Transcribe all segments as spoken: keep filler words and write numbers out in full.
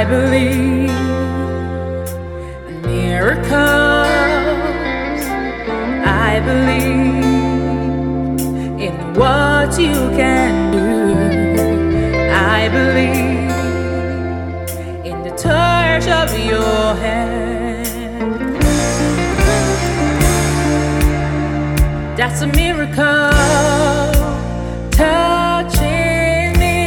believe in miracles. I believe in what you can do. I believe in the touch of your hand. That's a miracle touching me.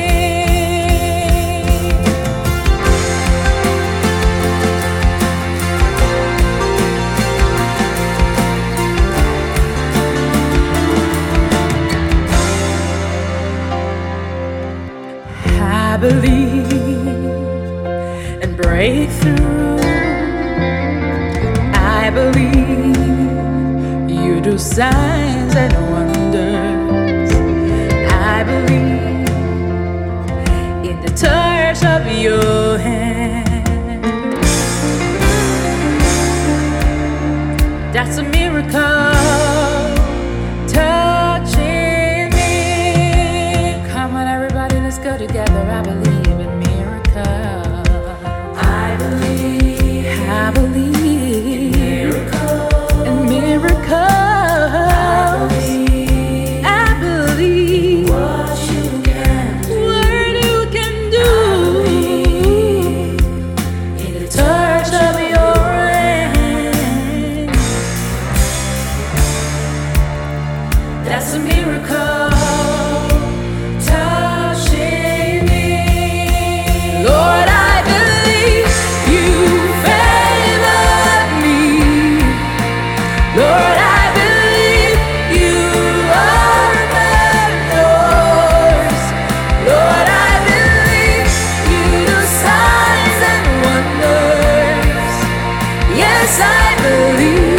I believe in breakthrough. I believe you do signs and wonders. I believe in the touch of your hand. That's a miracle touching me. Come on, everybody, let's go together. I believe in miracles. I believe. I believe in miracles. That's a miracle touching me. Lord, I believe you favored me. Lord, I believe you opened doors. Lord, I believe you do signs and wonders. Yes, I believe.